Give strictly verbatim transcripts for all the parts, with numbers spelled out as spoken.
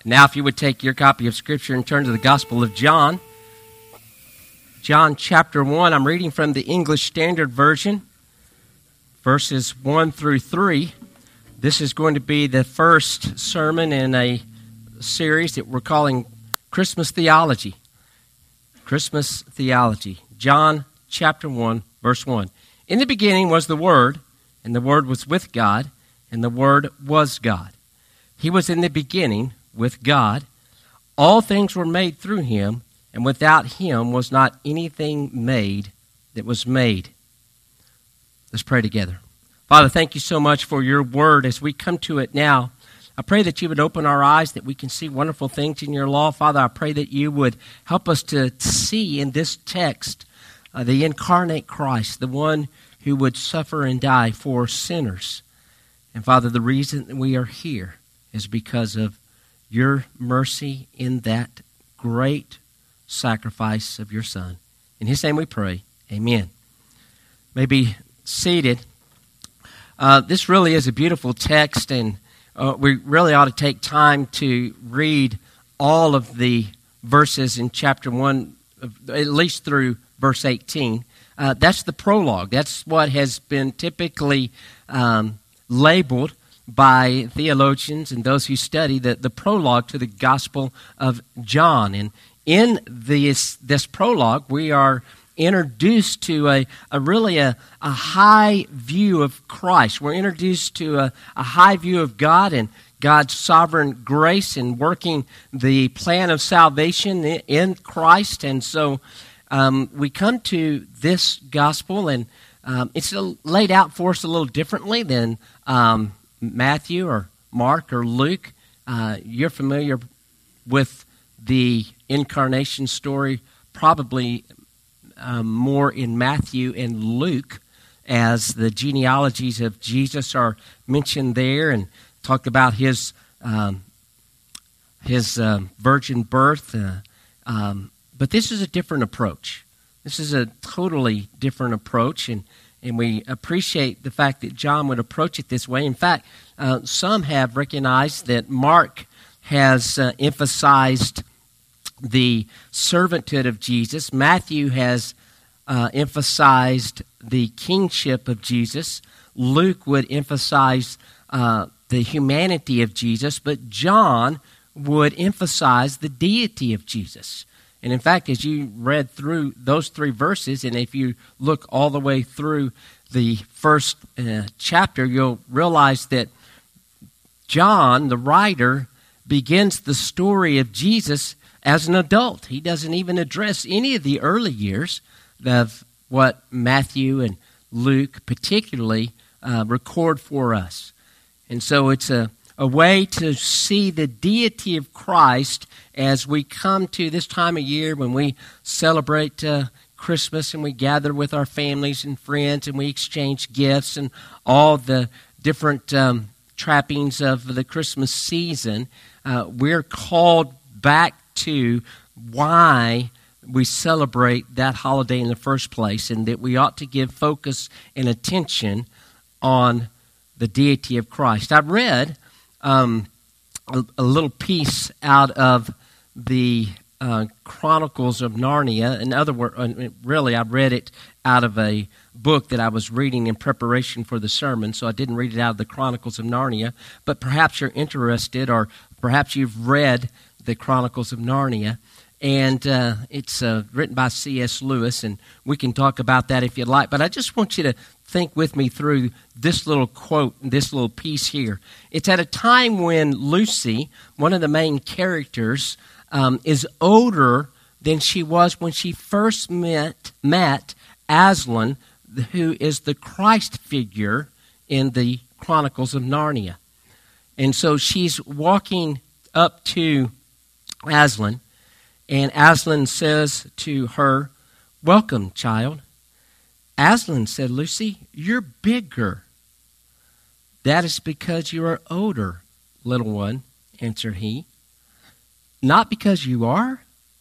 Now, if you would take your copy of Scripture and turn to the Gospel of John, John chapter one, I'm reading from the English Standard Version, verses one through three. This is going to be the first sermon in a series that we're calling Christmas Theology. Christmas Theology. John chapter one, verse one. In the beginning was the Word, and the Word was with God, and the Word was God. He was in the beginning with God. All things were made through him, and without him was not anything made that was made. Let's pray together. Father, thank you so much for your word. As we come to it now, I pray that you would open our eyes, that we can see wonderful things in your law. Father, I pray that you would help us to see in this text uh, the incarnate Christ, the one who would suffer and die for sinners. And Father, the reason that we are here is because of your mercy in that great sacrifice of your Son. In his name we pray. Amen. May be seated. Uh, this really is a beautiful text, and uh, we really ought to take time to read all of the verses in chapter one, at least through verse eighteen. Uh, that's the prologue. That's what has been typically um, labeled by theologians and those who study the, the prologue to the Gospel of John. And in this, this prologue, we are introduced to a, a really a, a high view of Christ. We're introduced to a, a high view of God and God's sovereign grace in working the plan of salvation in, in Christ. And so um, we come to this gospel, and um, it's laid out for us a little differently than um, Matthew or Mark or Luke. Uh, you're familiar with the incarnation story probably um, more in Matthew and Luke, as the genealogies of Jesus are mentioned there and talk about his um, his uh, virgin birth. Uh, um, but this is a different approach. This is a totally different approach, and And we appreciate the fact that John would approach it this way. In fact, uh, some have recognized that Mark has uh, emphasized the servanthood of Jesus. Matthew has uh, emphasized the kingship of Jesus. Luke would emphasize uh, the humanity of Jesus. But John would emphasize the deity of Jesus. And in fact, as you read through those three verses, and if you look all the way through the first uh, chapter, you'll realize that John, the writer, begins the story of Jesus as an adult. He doesn't even address any of the early years of what Matthew and Luke particularly uh, record for us. And so it's a a way to see the deity of Christ as we come to this time of year when we celebrate uh, Christmas and we gather with our families and friends and we exchange gifts and all the different um, trappings of the Christmas season. Uh, we're called back to why we celebrate that holiday in the first place, and that we ought to give focus and attention on the deity of Christ. I read Um, a, a little piece out of the uh, Chronicles of Narnia. In other words, really, I read it out of a book that I was reading in preparation for the sermon, so I didn't read it out of the Chronicles of Narnia. But perhaps you're interested, or perhaps you've read the Chronicles of Narnia. And uh, it's uh, written by C S Lewis, and we can talk about that if you'd like. But I just want you to think with me through this little quote, this little piece here. It's at a time when Lucy, one of the main characters, um, is older than she was when she first met, met Aslan, who is the Christ figure in the Chronicles of Narnia. And so she's walking up to Aslan, and Aslan says to her, "Welcome, child." Aslan said, "Lucy, you're bigger." "That is because you are older, little one," answered he. "Not because you are?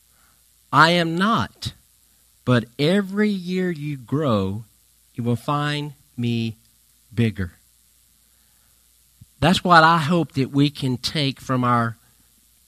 I am not. But every year you grow, you will find me bigger." That's what I hope that we can take from our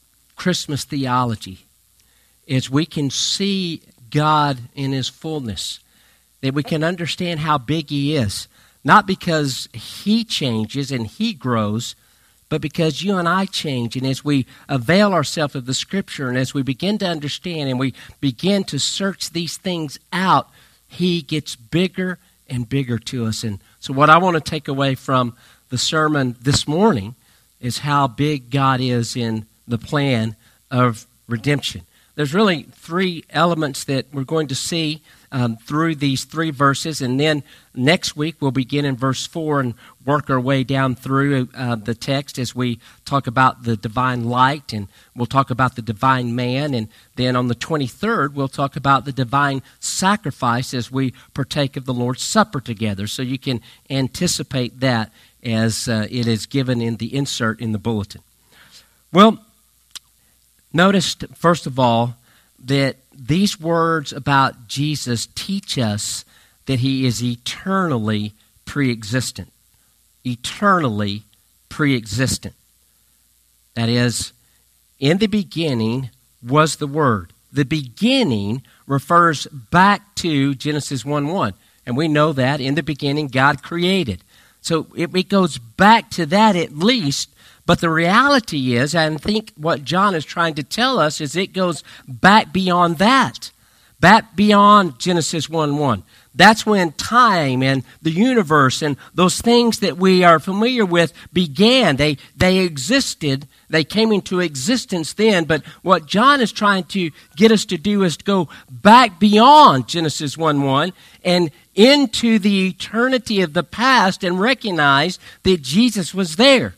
Christmas theology is we can see God in his fullness, that we can understand how big he is, not because he changes and he grows, but because you and I change. And as we avail ourselves of the Scripture and as we begin to understand and we begin to search these things out, he gets bigger and bigger to us. And so what I want to take away from the sermon this morning is how big God is in the plan of redemption. There's really three elements that we're going to see um, through these three verses, and then next week we'll begin in verse four and work our way down through uh, the text as we talk about the divine light, and we'll talk about the divine man, and then on the twenty-third we'll talk about the divine sacrifice as we partake of the Lord's Supper together. So you can anticipate that as uh, it is given in the insert in the bulletin. Well, notice, first of all, that these words about Jesus teach us that he is eternally pre-existent. Eternally pre-existent. That is, in the beginning was the Word. The beginning refers back to Genesis one one. And we know that in the beginning God created. So it, it goes back to that at least. But the reality is, and I think what John is trying to tell us, is it goes back beyond that. Back beyond Genesis one one. That's when time and the universe and those things that we are familiar with began. They, they existed. They came into existence then. But what John is trying to get us to do is to go back beyond Genesis one one and into the eternity of the past and recognize that Jesus was there.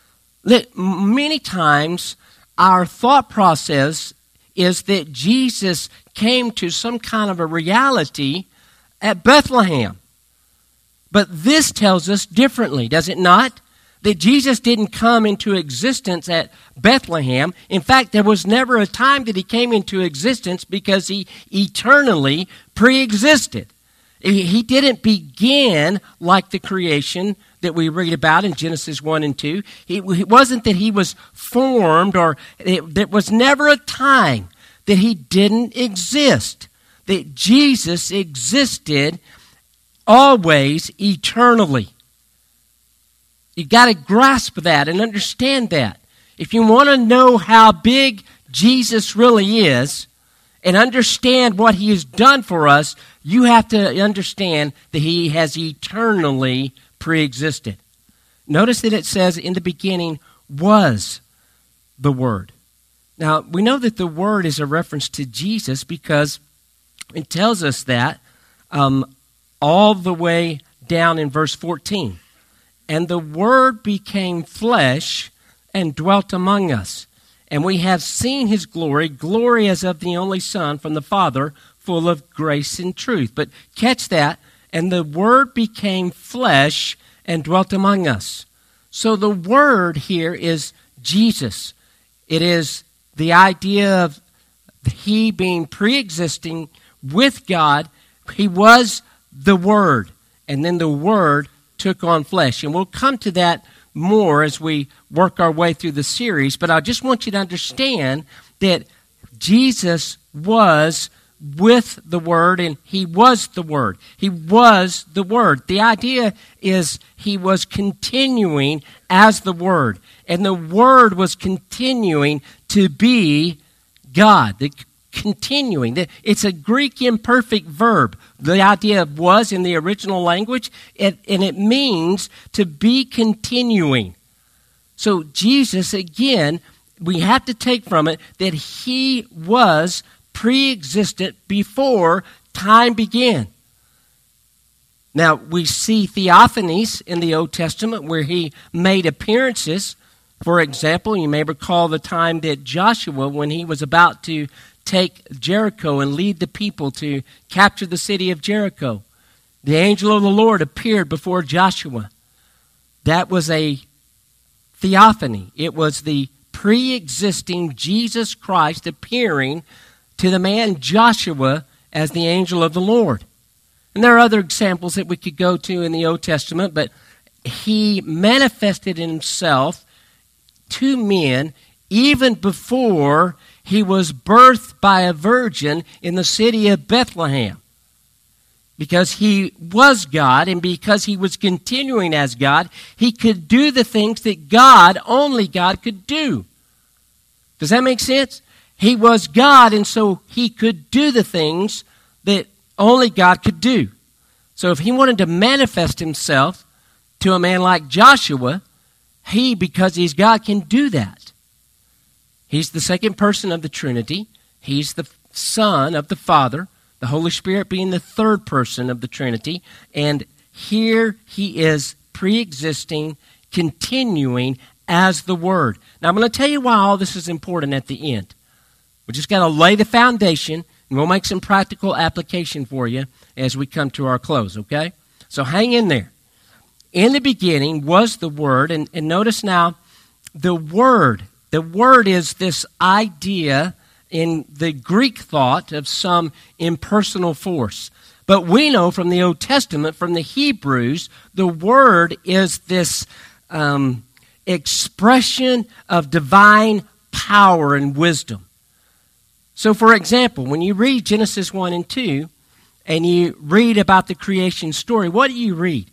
Many times our thought process is that Jesus came to some kind of a reality at Bethlehem. But this tells us differently, does it not? That Jesus didn't come into existence at Bethlehem. In fact, there was never a time that he came into existence because he eternally pre-existed. He didn't begin like the creation that we read about in Genesis one and two. It wasn't that he was formed, or it, there was never a time that he didn't exist. That Jesus existed always eternally. You got to grasp that and understand that. If you want to know how big Jesus really is and understand what he has done for us, you have to understand that he has eternally pre-existed. Notice that it says in the beginning was the Word. Now, we know that the Word is a reference to Jesus because it tells us that um, all the way down in verse fourteen. And the Word became flesh and dwelt among us. And we have seen his glory, glory as of the only Son from the Father, full of grace and truth. But catch that. And the Word became flesh and dwelt among us. So the Word here is Jesus. It is the idea of he being pre-existing with God. He was the Word. And then the Word took on flesh. And we'll come to that more as we work our way through the series. But I just want you to understand that Jesus was with the Word, and he was the Word. He was the Word. The idea is he was continuing as the Word, and the Word was continuing to be God. The continuing. It's a Greek imperfect verb. The idea of was in the original language, it, and it means to be continuing. So Jesus, again, we have to take from it that he was pre-existent before time began. Now, we see theophanies in the Old Testament where he made appearances. For example, you may recall the time that Joshua, when he was about to take Jericho and lead the people to capture the city of Jericho, the angel of the Lord appeared before Joshua. That was a theophany. It was the pre-existing Jesus Christ appearing to the man Joshua as the angel of the Lord. And there are other examples that we could go to in the Old Testament, but he manifested himself to men even before he was birthed by a virgin in the city of Bethlehem. Because he was God, and because he was continuing as God, he could do the things that God, only God, could do. Does that make sense? He was God, and so he could do the things that only God could do. So if he wanted to manifest himself to a man like Joshua, he, because he's God, can do that. He's the second person of the Trinity. He's the Son of the Father, the Holy Spirit being the third person of the Trinity. And here he is pre-existing, continuing as the Word. Now I'm going to tell you why all this is important at the end. We just got to lay the foundation, and we'll make some practical application for you as we come to our close, okay? So hang in there. In the beginning was the Word, and, and notice now, the Word, the Word is this idea in the Greek thought of some impersonal force. But we know from the Old Testament, from the Hebrews, the Word is this um, expression of divine power and wisdom. So, for example, when you read Genesis one and two, and you read about the creation story, what do you read?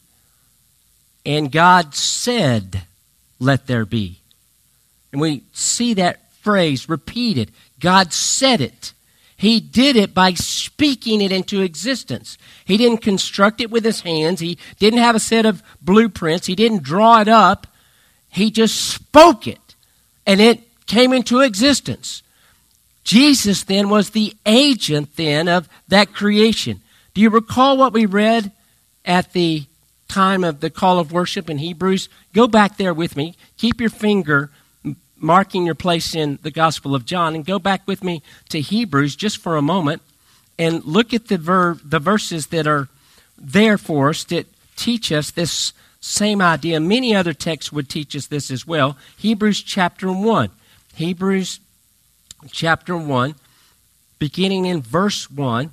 And God said, "Let there be." And we see that phrase repeated. God said it. He did it by speaking it into existence. He didn't construct it with his hands. He didn't have a set of blueprints. He didn't draw it up. He just spoke it, and it came into existence. Jesus then was the agent then of that creation. Do you recall what we read at the time of the call of worship in Hebrews? Go back there with me. Keep your finger marking your place in the Gospel of John, and go back with me to Hebrews just for a moment and look at the ver- the verses that are there for us that teach us this same idea. Many other texts would teach us this as well. Hebrews chapter one. Hebrews chapter one, beginning in verse one.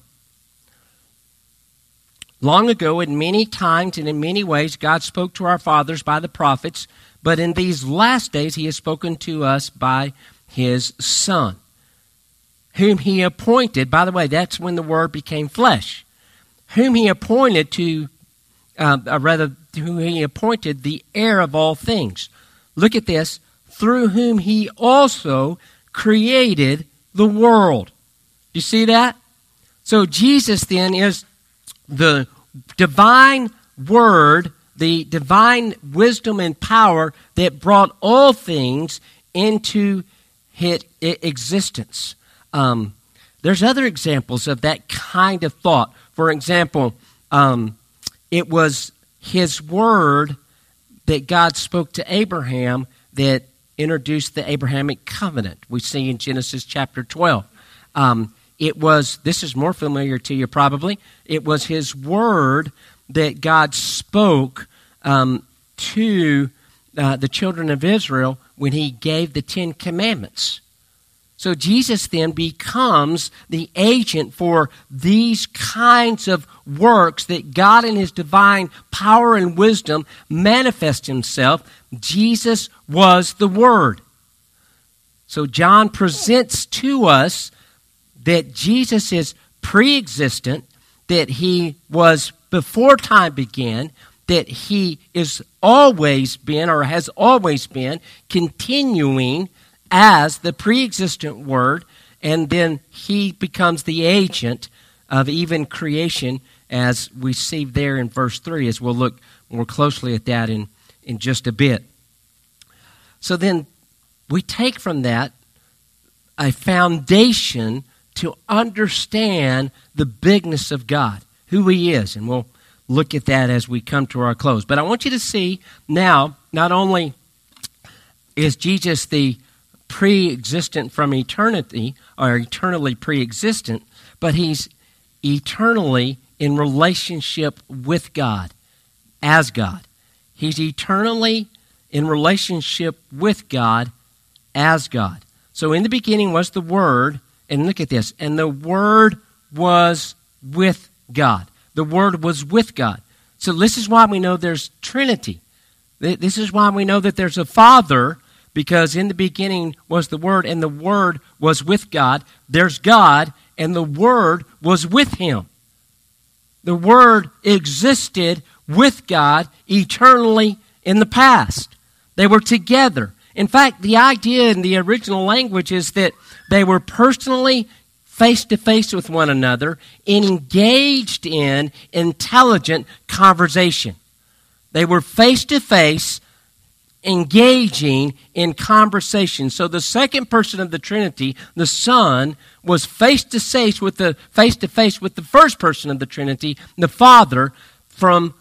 Long ago, in many times and in many ways, God spoke to our fathers by the prophets, but in these last days he has spoken to us by his Son, whom he appointed. By the way, that's when the Word became flesh. Whom he appointed to, uh, or rather, whom he appointed the heir of all things. Look at this. Through whom he also created the world. You see that? So Jesus then is the divine Word, the divine wisdom and power that brought all things into his existence. Um, there's other examples of that kind of thought. For example, um, it was his word that God spoke to Abraham that introduced the Abrahamic covenant we see in Genesis chapter twelve. Um, it was, this is more familiar to you probably, it was his word that God spoke um, to uh, the children of Israel when he gave the Ten Commandments. So Jesus then becomes the agent for these kinds of works that God in his divine power and wisdom manifest himself. Jesus was the Word. So John presents to us that Jesus is pre-existent, that he was before time began, that he is always been or has always been continuing as the pre-existent Word, and then he becomes the agent of even creation, as we see there in verse three, as we'll look more closely at that in, in just a bit. So then we take from that a foundation to understand the bigness of God, who he is, and we'll look at that as we come to our close. But I want you to see now, not only is Jesus the pre-existent from eternity, or eternally pre-existent, but he's eternally in relationship with God, as God. He's eternally in relationship with God, as God. So in the beginning was the Word, and look at this, and the Word was with God. The Word was with God. So this is why we know there's Trinity. This is why we know that there's a Father, because in the beginning was the Word, and the Word was with God. There's God, and the Word was with Him. The Word existed with God eternally in the past. They were together. In fact, the idea in the original language is that they were personally face-to-face with one another, engaged in intelligent conversation. They were face-to-face, engaging in conversation. So the second person of the Trinity, the Son, was face-to-face with the face-to-face with the first person of the Trinity, the Father, from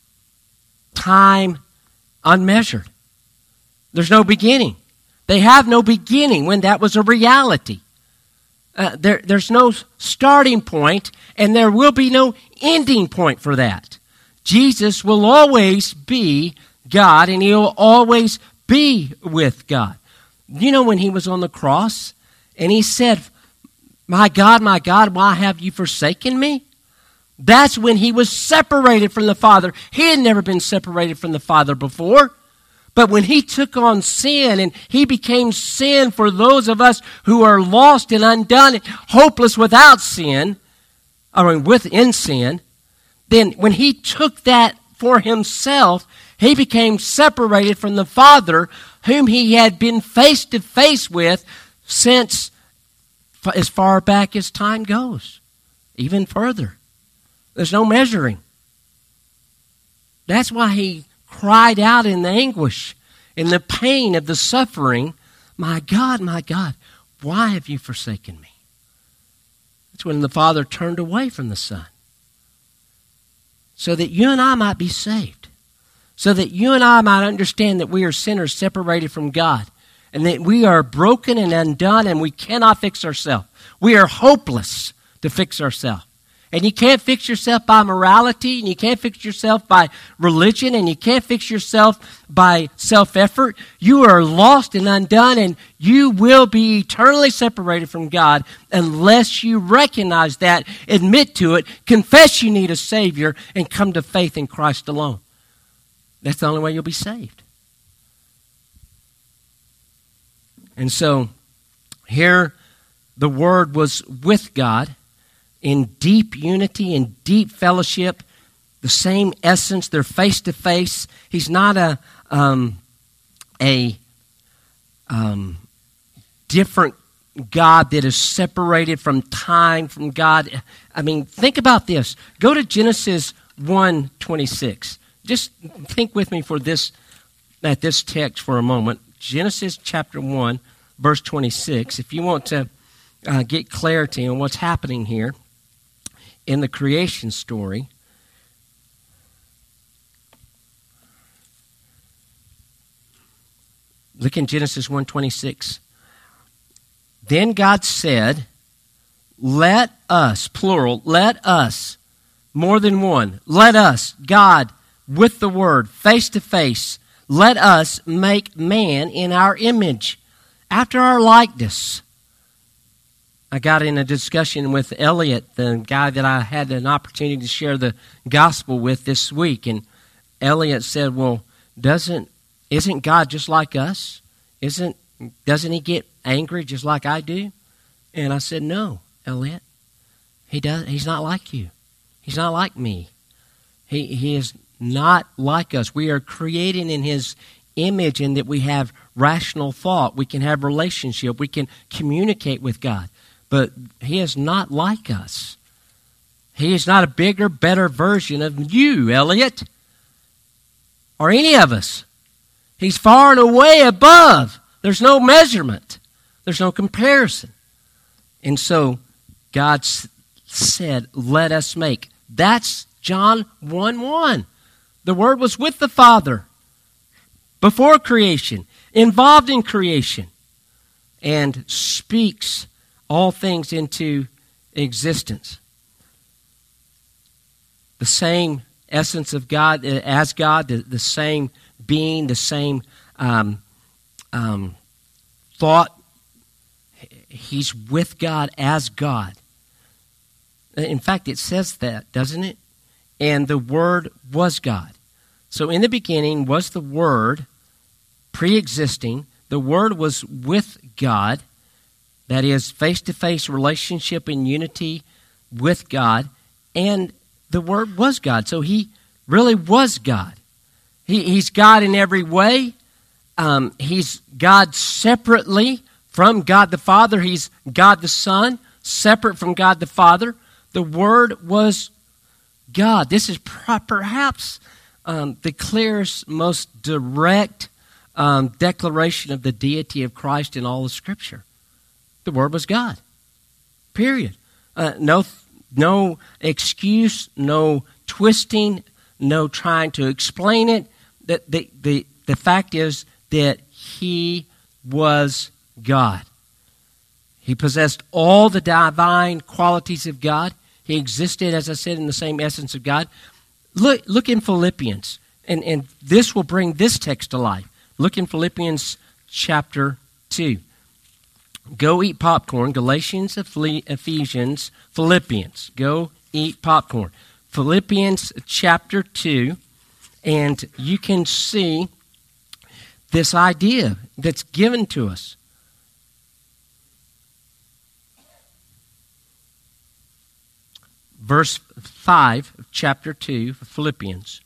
time unmeasured. There's no beginning. They have no beginning when that was a reality. Uh, there, there's no starting point, and there will be no ending point for that. Jesus will always be God, and He'll always be with God. You know, when He was on the cross, and He said, "My God, my God, why have you forsaken me?" That's when He was separated from the Father. He had never been separated from the Father before. But when He took on sin and He became sin for those of us who are lost and undone, hopeless without sin, or within sin, then when He took that for Himself, He became separated from the Father whom He had been face to face with since as far back as time goes, even further. There's no measuring. That's why He cried out in the anguish, in the pain of the suffering, "My God, my God, why have you forsaken me?" That's when the Father turned away from the Son, so that you and I might be saved, so that you and I might understand that we are sinners separated from God, and that we are broken and undone, and we cannot fix ourselves. We are hopeless to fix ourselves. And you can't fix yourself by morality, and you can't fix yourself by religion, and you can't fix yourself by self-effort. You are lost and undone, and you will be eternally separated from God unless you recognize that, admit to it, confess you need a Savior, and come to faith in Christ alone. That's the only way you'll be saved. And so, here the Word was with God, in deep unity, in deep fellowship, the same essence. They're face to face. He's not a um, a um, different God that is separated from time, from God. I mean, think about this. Go to Genesis one twenty-six. Just think with me for this at this text for a moment. Genesis chapter one, verse twenty-six. If you want to uh, get clarity on what's happening here in the creation story, look in Genesis one twenty-six. Then God said, "Let us," plural, "let us," more than one, "let us," God, with the Word, face to face, "let us make man in our image, after our likeness." I got in a discussion with Elliot, the guy that I had an opportunity to share the gospel with this week, and Elliot said, "Well, doesn't isn't God just like us? Isn't doesn't He get angry just like I do?" And I said, "No, Elliot, He does. He's not like you. He's not like me. He he is not like us. We are created in His image, in that we have rational thought. We can have relationship. We can communicate with God. But He is not like us. He is not a bigger, better version of you, Elliot, or any of us. He's far and away above. There's no measurement. There's no comparison." And so God s- said, "Let us make." That's John one one. The Word was with the Father before creation, involved in creation, and speaks all things into existence. The same essence of God as God, the, the same being, the same um, um, thought. He's with God as God. In fact, it says that, doesn't it? And the Word was God. So in the beginning was the Word, pre-existing. The The Word was with God, that is, face-to-face relationship and unity with God, and the Word was God. So he really was God. He, he's God in every way. Um, he's God separately from God the Father. He's God the Son, separate from God the Father. The Word was God. This is perhaps um, the clearest, most direct um, declaration of the deity of Christ in all of Scripture. The Word was God. Period. Uh, no, no excuse, no twisting, no trying to explain it. The, the, the, the fact is that he was God. He possessed all the divine qualities of God. He existed, as I said, in the same essence of God. Look, look in Philippians, and, and this will bring this text to life. Look in Philippians chapter two. Go eat popcorn. Galatians, Ephesians, Philippians. Go eat popcorn. Philippians chapter two, and you can see this idea that's given to us. Verse five of chapter two of Philippians.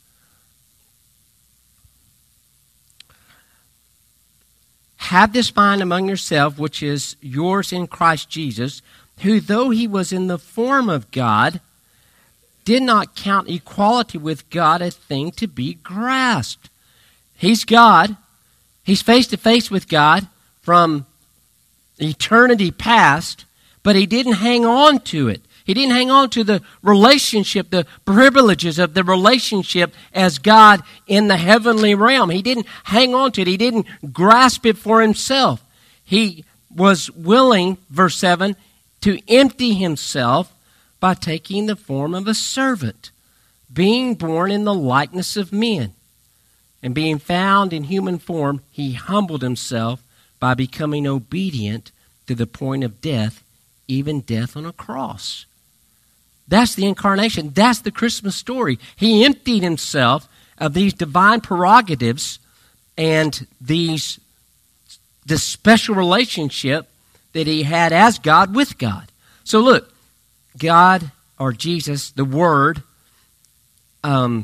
Have this mind among yourself, which is yours in Christ Jesus, who, though he was in the form of God, did not count equality with God a thing to be grasped. He's God. He's face to face with God from eternity past, but he didn't hang on to it. He didn't hang on to the relationship, the privileges of the relationship as God in the heavenly realm. He didn't hang on to it. He didn't grasp it for himself. He was willing, verse seven, to empty himself by taking the form of a servant, being born in the likeness of men. And being found in human form, he humbled himself by becoming obedient to the point of death, even death on a cross. That's the incarnation. That's the Christmas story. He emptied himself of these divine prerogatives and these this special relationship that he had as God with God. So look, God or Jesus, the Word, um,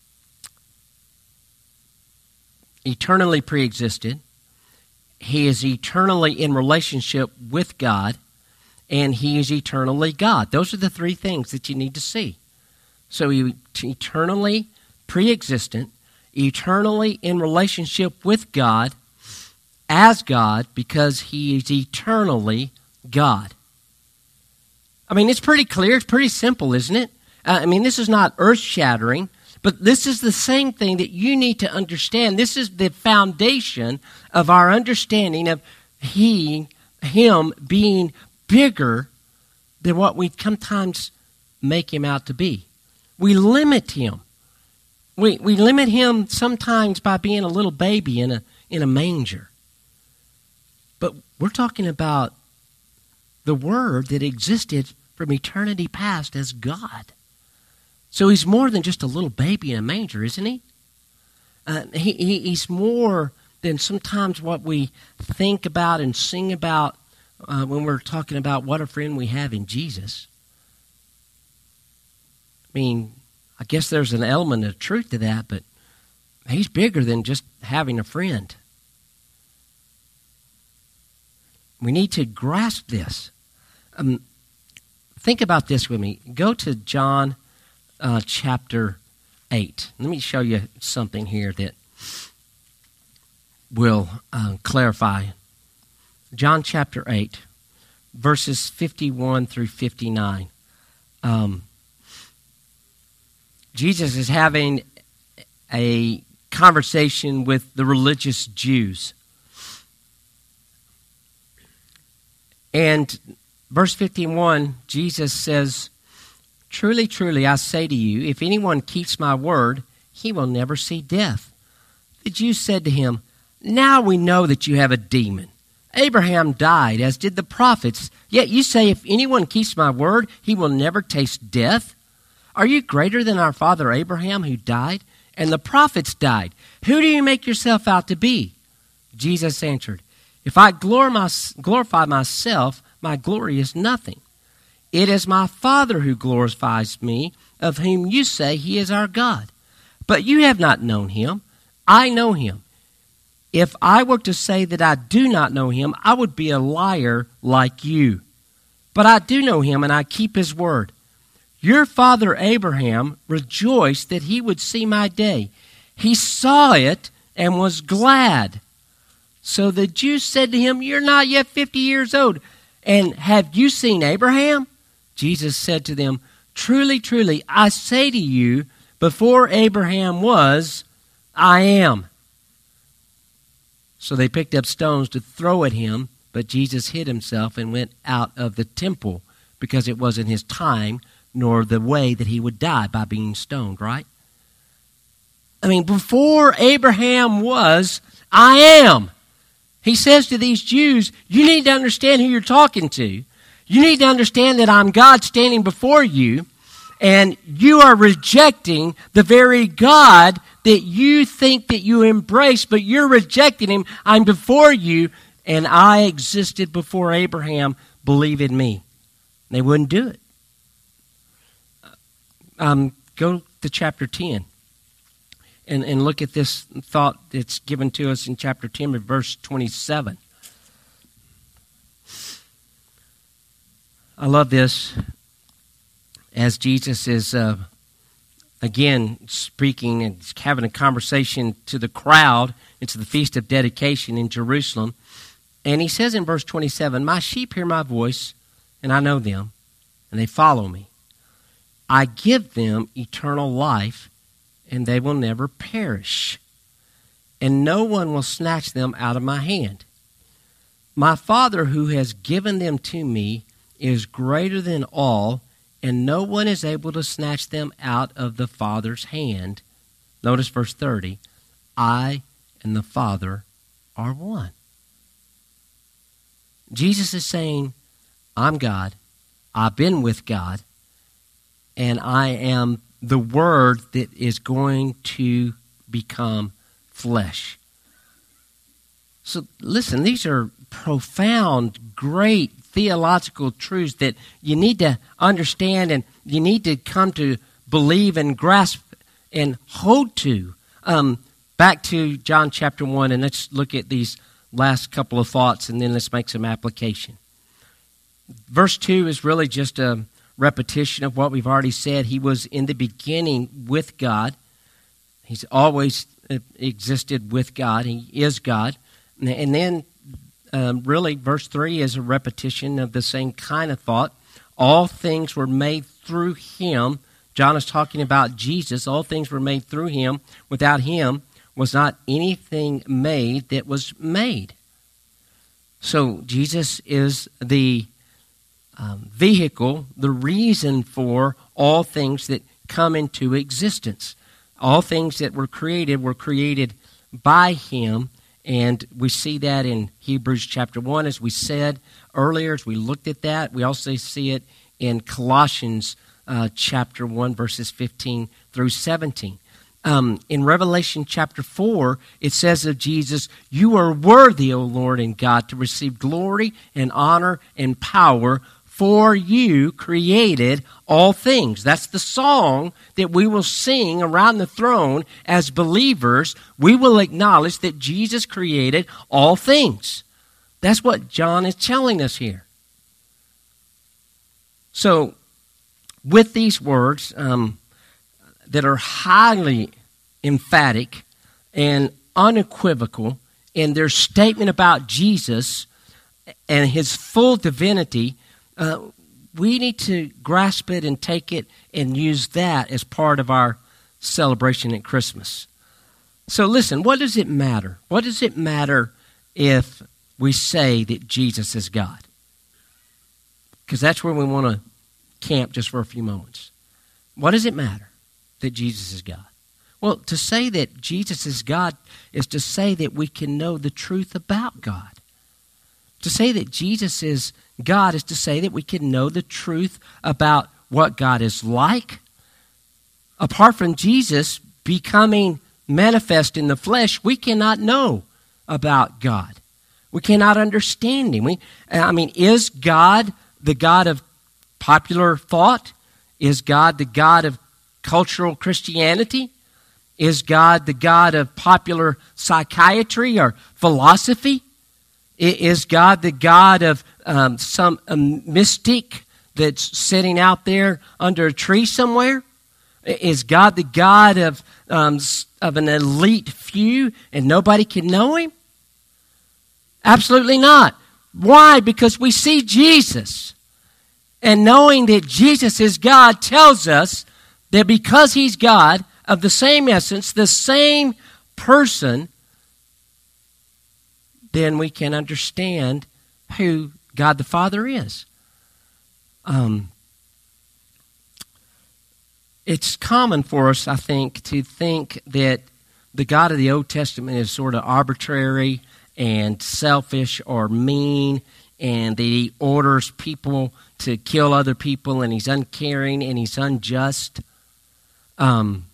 eternally preexisted. He is eternally in relationship with God. And he is eternally God. Those are the three things that you need to see. So he eternally pre-existent, eternally in relationship with God, as God, because he is eternally God. I mean, it's pretty clear. It's pretty simple, isn't it? Uh, I mean, this is not earth-shattering, but this is the same thing that you need to understand. This is the foundation of our understanding of he, him being bigger than what we sometimes make him out to be. We limit him. We we limit him sometimes by being a little baby in a in a manger. But we're talking about the Word that existed from eternity past as God. So he's more than just a little baby in a manger, isn't he? Uh, he, he he's more than sometimes what we think about and sing about Uh, when we're talking about what a friend we have in Jesus. I mean, I guess there's an element of truth to that, but he's bigger than just having a friend. We need to grasp this. Um, think about this with me. Go to John uh, chapter eight. Let me show you something here that will uh, clarify. John chapter eight, verses fifty-one through fifty-nine. Um, Jesus is having a conversation with the religious Jews. And verse fifty-one, Jesus says, "Truly, truly, I say to you, if anyone keeps my word, he will never see death." The Jews said to him, "Now we know that you have a demon. Abraham died, as did the prophets. Yet you say, if anyone keeps my word, he will never taste death. Are you greater than our father Abraham, who died? And the prophets died. Who do you make yourself out to be?" Jesus answered, If I glorify myself, my glory is nothing. It is my Father who glorifies me, of whom you say he is our God. But you have not known him. I know him. If I were to say that I do not know him, I would be a liar like you. But I do know him, and I keep his word. Your father Abraham rejoiced that he would see my day. He saw it and was glad. So the Jews said to him, you're not yet fifty years old, and have you seen Abraham? Jesus said to them, truly, truly, I say to you, before Abraham was, I am. So they picked up stones to throw at him, but Jesus hid himself and went out of the temple because it wasn't his time nor the way that he would die by being stoned, right? I mean, before Abraham was, I am. He says to these Jews, you need to understand who you're talking to. You need to understand that I'm God standing before you, and you are rejecting the very God that you think that you embrace, but you're rejecting him. I'm before you, and I existed before Abraham. Believe in me. They wouldn't do it. Um, go to chapter ten and, and look at this thought that's given to us in chapter ten, verse twenty-seven. I love this as Jesus is, uh, again, speaking and having a conversation to the crowd. It's the Feast of Dedication in Jerusalem. And he says in verse twenty-seven, my sheep hear my voice, and I know them, and they follow me. I give them eternal life, and they will never perish, and no one will snatch them out of my hand. My Father who has given them to me is greater than all, and no one is able to snatch them out of the Father's hand. Notice verse thirty. I and the Father are one. Jesus is saying, I'm God. I've been with God. And I am the Word that is going to become flesh. So listen, these are profound, great theological truths that you need to understand and you need to come to believe and grasp and hold to. Um, back to John chapter one, and let's look at these last couple of thoughts, and then let's make some application. Verse two is really just a repetition of what we've already said. He was in the beginning with God. He's always existed with God. He is God. And then um, really verse three is a repetition of the same kind of thought. All things were made through him. John is talking about Jesus. All things were made through him. Without him was not anything made that was made. So Jesus is the Um, vehicle, the reason for all things that come into existence. All things that were created were created by him, and we see that in Hebrews chapter one, as we said earlier, as we looked at that. We also see it in Colossians uh, chapter one, verses fifteen through seventeen. Um, in Revelation chapter four, it says of Jesus, you are worthy, O Lord and God, to receive glory and honor and power, for you created all things. That's the song that we will sing around the throne as believers. We will acknowledge that Jesus created all things. That's what John is telling us here. So, with these words um, that are highly emphatic and unequivocal in their statement about Jesus and his full divinity, Uh, we need to grasp it and take it and use that as part of our celebration at Christmas. So listen, what does it matter? What does it matter if we say that Jesus is God? Because that's where we want to camp just for a few moments. What does it matter that Jesus is God? Well, to say that Jesus is God is to say that we can know the truth about God. To say that Jesus is God is to say that we can know the truth about what God is like. Apart from Jesus becoming manifest in the flesh, we cannot know about God. We cannot understand him. We, I mean, is God the God of popular thought? Is God the God of cultural Christianity? Is God the God of popular psychiatry or philosophy? Is God the God of um, some um, mystic that's sitting out there under a tree somewhere? Is God the God of um, of an elite few and nobody can know him? Absolutely not. Why? Because we see Jesus. And knowing that Jesus is God tells us that because he's God, of the same essence, the same person, then we can understand who God the Father is. Um, it's common for us, I think, to think that the God of the Old Testament is sort of arbitrary and selfish or mean, and that he orders people to kill other people, and he's uncaring and he's unjust. Um,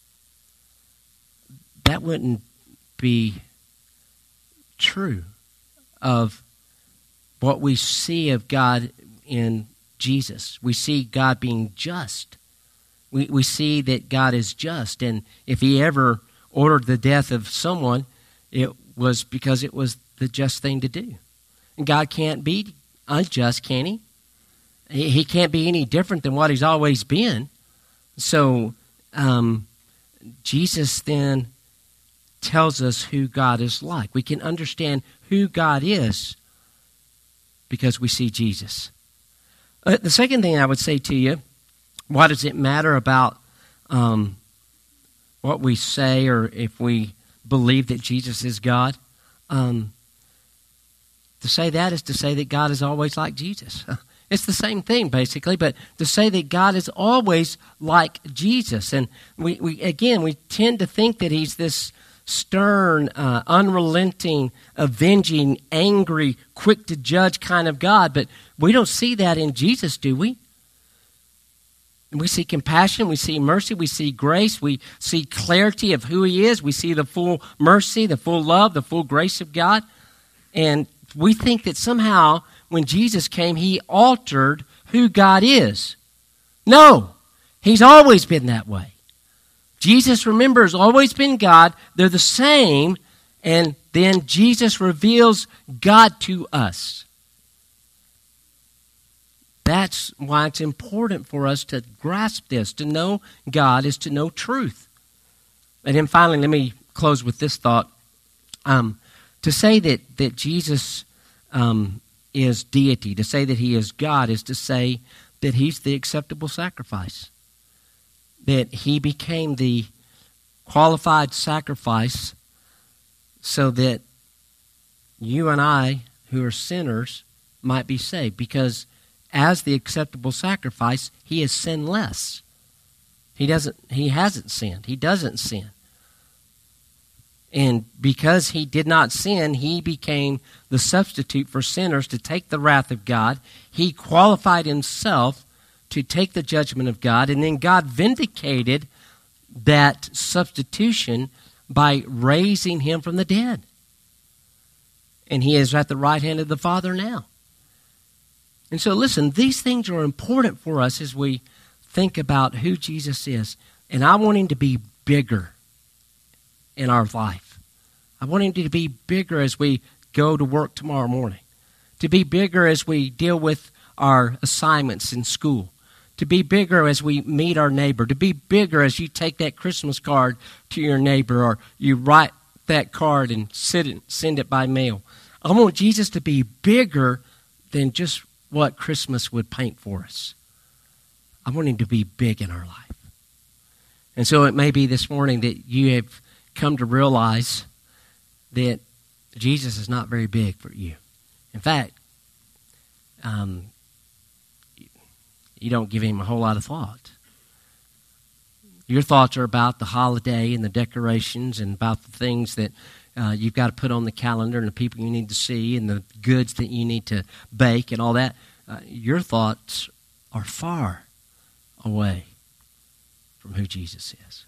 that wouldn't be true of what we see of God in Jesus. We see God being just. We we see that God is just, and if he ever ordered the death of someone, it was because it was the just thing to do. And God can't be unjust, can he? He, he can't be any different than what he's always been. So um, Jesus then tells us who God is like. We can understand who God is because we see Jesus. Uh, the second thing I would say to you, why does it matter about um, what we say or if we believe that Jesus is God? Um, to say that is to say that God is always like Jesus. It's the same thing, basically, but to say that God is always like Jesus. And we, we again, we tend to think that he's this stern, uh, unrelenting, avenging, angry, quick to judge kind of God, but we don't see that in Jesus, do we? We see compassion, we see mercy, we see grace, we see clarity of who he is, we see the full mercy, the full love, the full grace of God. And we think that somehow when Jesus came, he altered who God is. No, he's always been that way. Jesus, remember, has always been God. They're the same, and then Jesus reveals God to us. That's why it's important for us to grasp this. To know God is to know truth. And then finally, let me close with this thought. Um, to say that, that Jesus um, is deity, to say that he is God, is to say that he's the acceptable sacrifice. That he became the qualified sacrifice so that you and I, who are sinners, might be saved. Because as the acceptable sacrifice, he is sinless. He doesn't. He hasn't sinned. He doesn't sin. And because he did not sin, he became the substitute for sinners to take the wrath of God. He qualified himself to take the judgment of God, and then God vindicated that substitution by raising him from the dead. And he is at the right hand of the Father now. And so listen, these things are important for us as we think about who Jesus is. And I want him to be bigger in our life. I want him to be bigger as we go to work tomorrow morning. To be bigger as we deal with our assignments in school. To be bigger as we meet our neighbor. To be bigger as you take that Christmas card to your neighbor, or you write that card and send it, send it by mail. I want Jesus to be bigger than just what Christmas would paint for us. I want him to be big in our life. And so it may be this morning that you have come to realize that Jesus is not very big for you. In fact, um, you don't give him a whole lot of thought. Your thoughts are about the holiday and the decorations and about the things that uh, you've got to put on the calendar and the people you need to see and the goods that you need to bake and all that. Uh, your thoughts are far away from who Jesus is.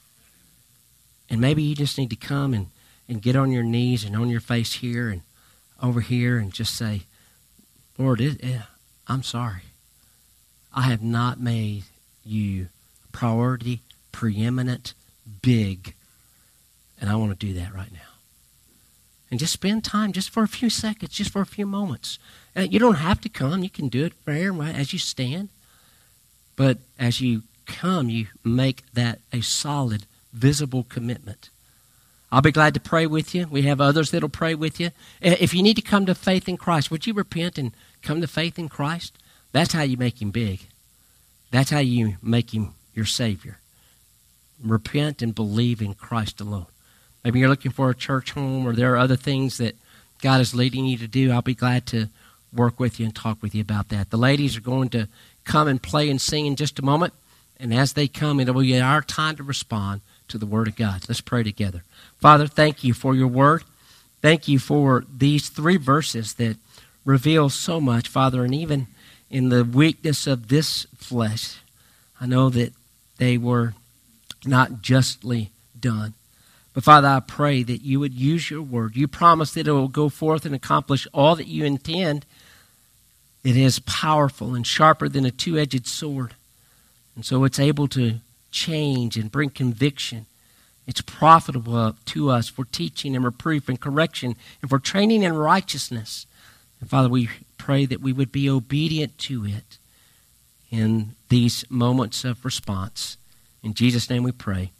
And maybe you just need to come and, and get on your knees and on your face here and over here and just say, Lord, it, it, I'm sorry. I have not made you priority, preeminent, big, and I want to do that right now. And just spend time just for a few seconds, just for a few moments. And you don't have to come. You can do it prayer as you stand. But as you come, you make that a solid, visible commitment. I'll be glad to pray with you. We have others that will pray with you. If you need to come to faith in Christ, would you repent and come to faith in Christ? That's how you make him big. That's how you make him your Savior. Repent and believe in Christ alone. Maybe you're looking for a church home, or there are other things that God is leading you to do. I'll be glad to work with you and talk with you about that. The ladies are going to come and play and sing in just a moment. And as they come, it will be our time to respond to the Word of God. Let's pray together. Father, thank you for your Word. Thank you for these three verses that reveal so much, Father, and even in the weakness of this flesh, I know that they were not justly done. But Father, I pray that you would use your word. You promise that it will go forth and accomplish all that you intend. It is powerful and sharper than a two-edged sword. And so it's able to change and bring conviction. It's profitable to us for teaching and reproof and correction and for training in righteousness. And Father, we pray that we would be obedient to it in these moments of response. In Jesus' name we pray.